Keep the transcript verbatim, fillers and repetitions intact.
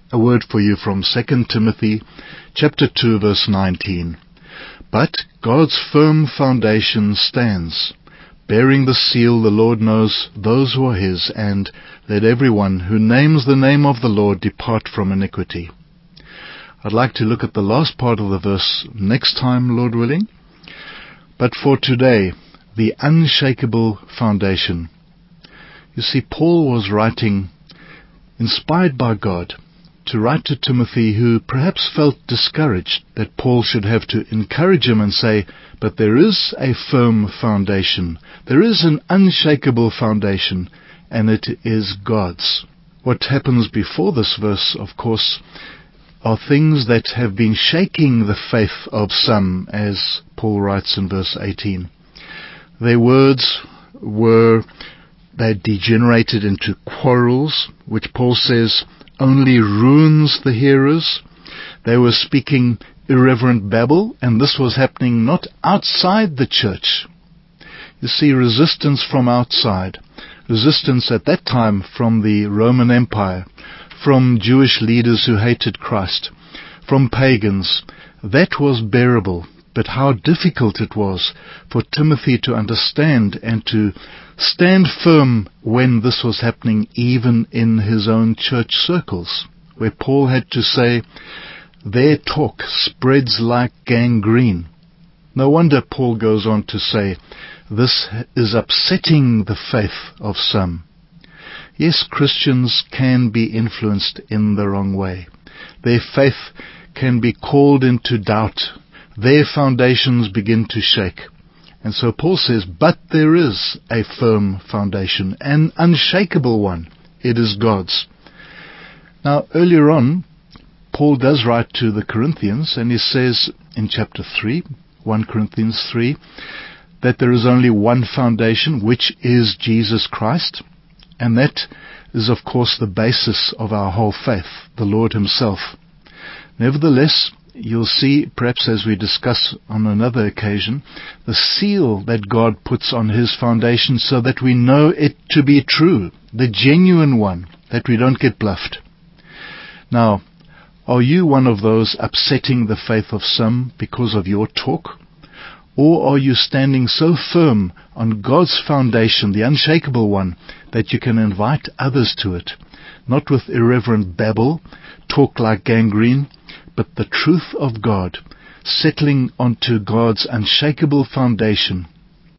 A word for you from Second Timothy chapter two verse nineteen. But God's firm foundation stands, bearing the seal, the Lord knows those who are his, and let everyone who names the name of the Lord depart from iniquity. I'd like to look at the last part of the verse next time, Lord willing. But for today, the unshakable foundation. You see, Paul was writing, inspired by God, to write to Timothy, who perhaps felt discouraged that Paul should have to encourage him and say, but there is a firm foundation. There is an unshakable foundation, and it is God's. What happens before this verse, of course, are things that have been shaking the faith of some, as Paul writes in verse eighteen. Their words were, they degenerated into quarrels, which Paul says only ruins the hearers. They were speaking irreverent babble, and this was happening not outside the church. You see, resistance from outside, resistance at that time from the Roman Empire, from Jewish leaders who hated Christ, from pagans, that was bearable. But how difficult it was for Timothy to understand and to stand firm when this was happening even in his own church circles, where Paul had to say, their talk spreads like gangrene. No wonder Paul goes on to say, this is upsetting the faith of some. Yes, Christians can be influenced in the wrong way. Their faith can be called into doubt. Their foundations begin to shake. And so Paul says, but there is a firm foundation, an unshakable one. It is God's. Now, earlier on, Paul does write to the Corinthians, and he says in chapter three, First Corinthians three, that there is only one foundation, which is Jesus Christ. And that is, of course, the basis of our whole faith, the Lord himself. Nevertheless, you'll see, perhaps as we discuss on another occasion, the seal that God puts on his foundation so that we know it to be true, the genuine one, that we don't get bluffed. Now, are you one of those upsetting the faith of some because of your talk? Or are you standing so firm on God's foundation, the unshakable one, that you can invite others to it, not with irreverent babble, talk like gangrene, but the truth of God, settling onto God's unshakable foundation,